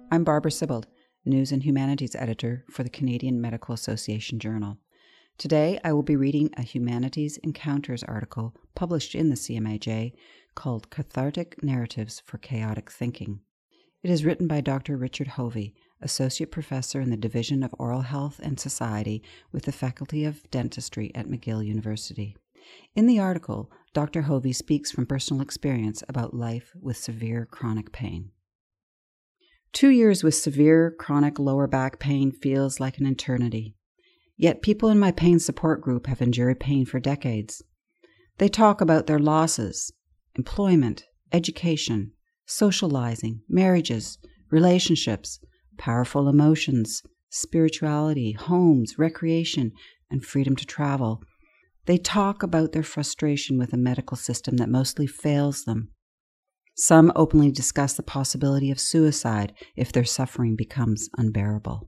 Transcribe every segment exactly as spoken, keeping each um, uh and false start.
I'm Barbara Sibbald, News and Humanities Editor for the Canadian Medical Association Journal. Today, I will be reading a Humanities Encounters article published in the C M A J called Cathartic Narratives for Chaotic Thinking. It is written by Doctor Richard Hovey, Associate Professor in the Division of Oral Health and Society with the Faculty of Dentistry at McGill University. In the article, Doctor Hovey speaks from personal experience about life with severe chronic pain. Two years with severe chronic lower back pain feels like an eternity. Yet people in my pain support group have endured pain for decades. They talk about their losses, employment, education, socializing, marriages, relationships, powerful emotions, spirituality, homes, recreation, and freedom to travel. They talk about their frustration with a medical system that mostly fails them. Some openly discuss the possibility of suicide if their suffering becomes unbearable.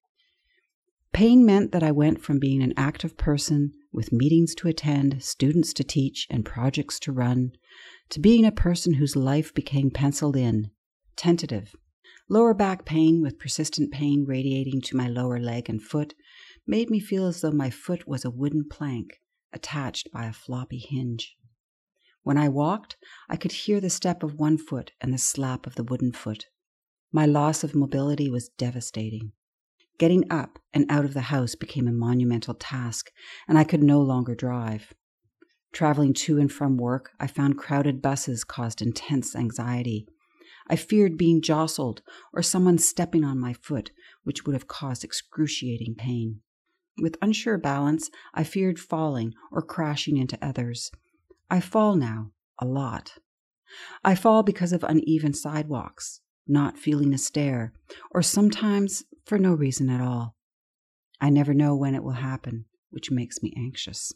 Pain meant that I went from being an active person with meetings to attend, students to teach, and projects to run, to being a person whose life became penciled in, tentative. Lower back pain with persistent pain radiating to my lower leg and foot made me feel as though my foot was a wooden plank attached by a floppy hinge. When I walked, I could hear the step of one foot and the slap of the wooden foot. My loss of mobility was devastating. Getting up and out of the house became a monumental task, and I could no longer drive. Traveling to and from work, I found crowded buses caused intense anxiety. I feared being jostled or someone stepping on my foot, which would have caused excruciating pain. With unsure balance, I feared falling or crashing into others. I fall now, a lot. I fall because of uneven sidewalks, not feeling a stair, or sometimes for no reason at all. I never know when it will happen, which makes me anxious.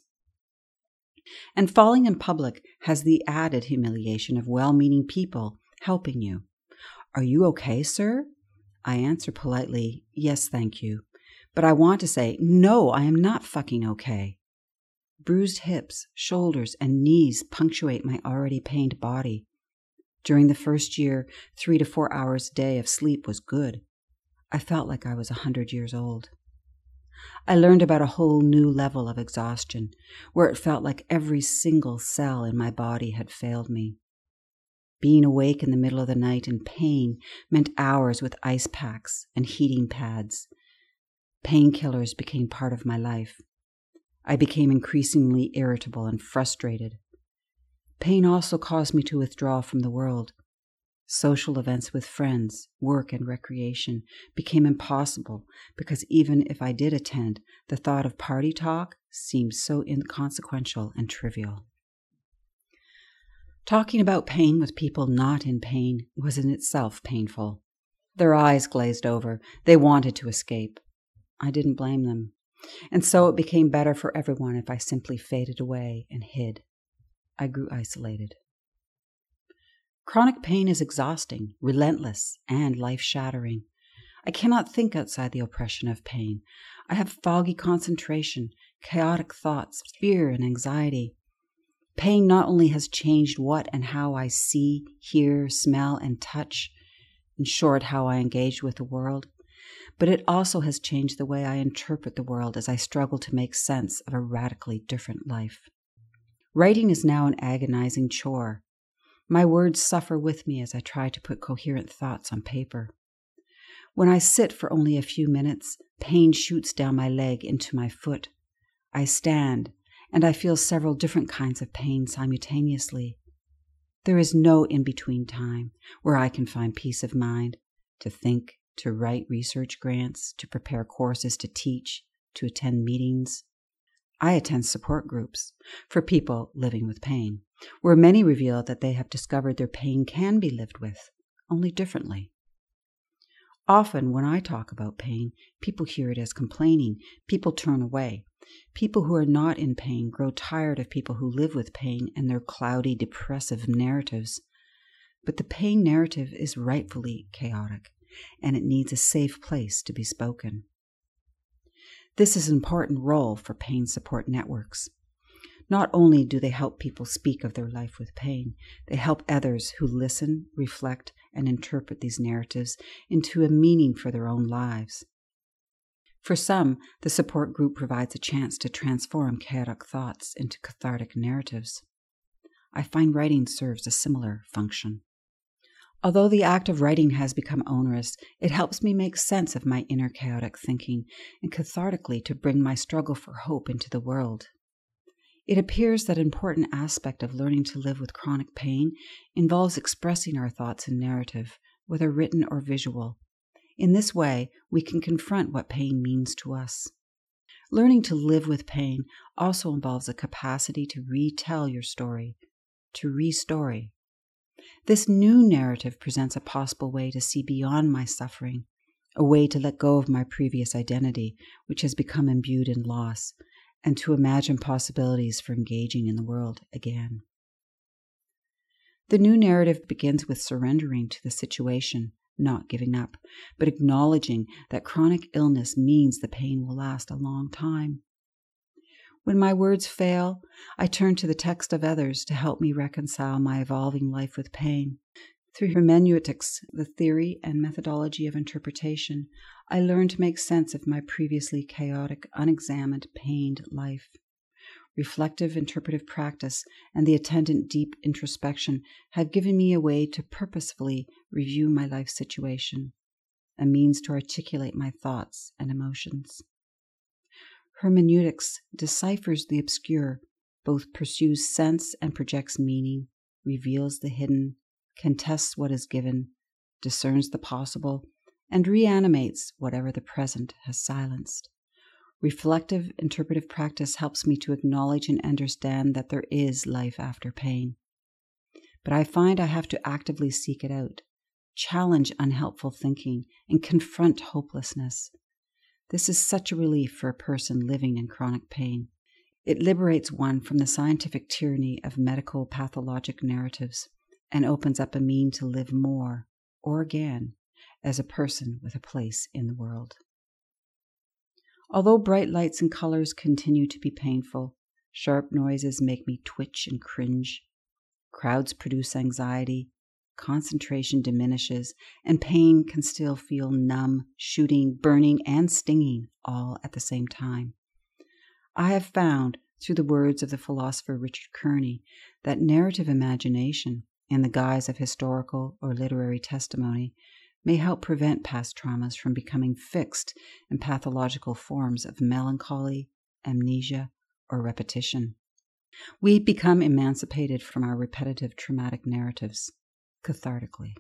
And falling in public has the added humiliation of well-meaning people helping you. "Are you okay, sir?" I answer politely, "Yes, thank you." But I want to say, "No, I am not fucking okay." Bruised hips, shoulders, and knees punctuate my already pained body. During the first year, three to four hours a day of sleep was good. I felt like I was a hundred years old. I learned about a whole new level of exhaustion, where it felt like every single cell in my body had failed me. Being awake in the middle of the night in pain meant hours with ice packs and heating pads. Painkillers became part of my life. I became increasingly irritable and frustrated. Pain also caused me to withdraw from the world. Social events with friends, work, and recreation became impossible because even if I did attend, the thought of party talk seemed so inconsequential and trivial. Talking about pain with people not in pain was in itself painful. Their eyes glazed over. They wanted to escape. I didn't blame them. And so it became better for everyone if I simply faded away and hid. I grew isolated. Chronic pain is exhausting, relentless, and life-shattering. I cannot think outside the oppression of pain. I have foggy concentration, chaotic thoughts, fear, and anxiety. Pain not only has changed what and how I see, hear, smell, and touch, in short, how I engage with the world, but it also has changed the way I interpret the world as I struggle to make sense of a radically different life. Writing is now an agonizing chore. My words suffer with me as I try to put coherent thoughts on paper. When I sit for only a few minutes, pain shoots down my leg into my foot. I stand, and I feel several different kinds of pain simultaneously. There is no in-between time where I can find peace of mind, to think, to write research grants, to prepare courses to teach, to attend meetings. I attend support groups for people living with pain, where many reveal that they have discovered their pain can be lived with, only differently. Often when I talk about pain, people hear it as complaining. People turn away. People who are not in pain grow tired of people who live with pain and their cloudy, depressive narratives. But the pain narrative is rightfully chaotic, and it needs a safe place to be spoken. This is an important role for pain support networks. Not only do they help people speak of their life with pain, they help others who listen, reflect, and interpret these narratives into a meaning for their own lives. For some, the support group provides a chance to transform chaotic thoughts into cathartic narratives. I find writing serves a similar function. Although the act of writing has become onerous, it helps me make sense of my inner chaotic thinking and cathartically to bring my struggle for hope into the world. It appears that an important aspect of learning to live with chronic pain involves expressing our thoughts in narrative, whether written or visual. In this way, we can confront what pain means to us. Learning to live with pain also involves a capacity to retell your story, to re-story. This new narrative presents a possible way to see beyond my suffering, a way to let go of my previous identity, which has become imbued in loss, and to imagine possibilities for engaging in the world again. The new narrative begins with surrendering to the situation, not giving up, but acknowledging that chronic illness means the pain will last a long time. When my words fail, I turn to the text of others to help me reconcile my evolving life with pain. Through hermeneutics, the theory and methodology of interpretation, I learn to make sense of my previously chaotic, unexamined, pained life. Reflective interpretive practice and the attendant deep introspection have given me a way to purposefully review my life situation, a means to articulate my thoughts and emotions. Hermeneutics deciphers the obscure, both pursues sense and projects meaning, reveals the hidden, contests what is given, discerns the possible, and reanimates whatever the present has silenced. Reflective interpretive practice helps me to acknowledge and understand that there is life after pain. But I find I have to actively seek it out, challenge unhelpful thinking, and confront hopelessness. This is such a relief for a person living in chronic pain. It liberates one from the scientific tyranny of medical pathologic narratives and opens up a mean to live more, or again, as a person with a place in the world. Although bright lights and colors continue to be painful, sharp noises make me twitch and cringe, crowds produce anxiety, concentration diminishes, and pain can still feel numb, shooting, burning, and stinging all at the same time. I have found, through the words of the philosopher Richard Kearney, that narrative imagination, in the guise of historical or literary testimony, may help prevent past traumas from becoming fixed in pathological forms of melancholy, amnesia, or repetition. We become emancipated from our repetitive traumatic narratives, cathartically.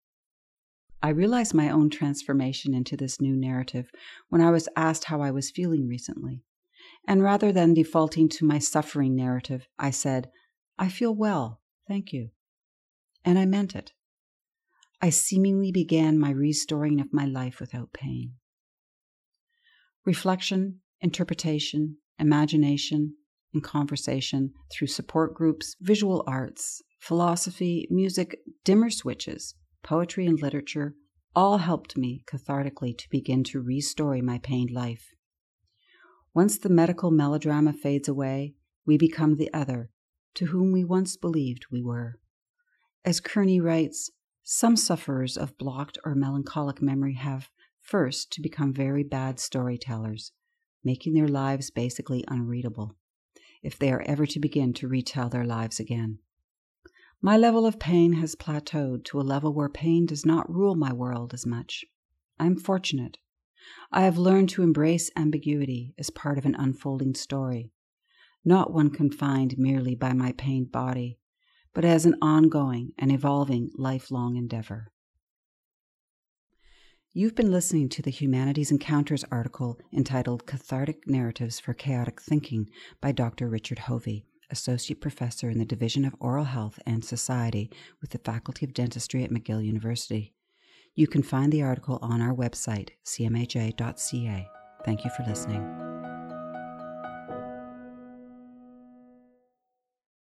I realized my own transformation into this new narrative when I was asked how I was feeling recently. And rather than defaulting to my suffering narrative, I said, "I feel well, thank you." And I meant it. I seemingly began my restoring of my life without pain. Reflection, interpretation, imagination, and conversation through support groups, visual arts, philosophy, music, dimmer switches, poetry, and literature all helped me cathartically to begin to restory my pained life. Once the medical melodrama fades away, we become the other, to whom we once believed we were. As Kearney writes, some sufferers of blocked or melancholic memory have, first, to become very bad storytellers, making their lives basically unreadable, if they are ever to begin to retell their lives again. My level of pain has plateaued to a level where pain does not rule my world as much. I am fortunate. I have learned to embrace ambiguity as part of an unfolding story, not one confined merely by my pained body, but as an ongoing and evolving lifelong endeavor. You've been listening to the Humanities Encounters article entitled Cathartic Narratives for Chaotic Thinking by Doctor Richard Hovey, Associate Professor in the Division of Oral Health and Society with the Faculty of Dentistry at McGill University. You can find the article on our website, c m a j dot c a. Thank you for listening.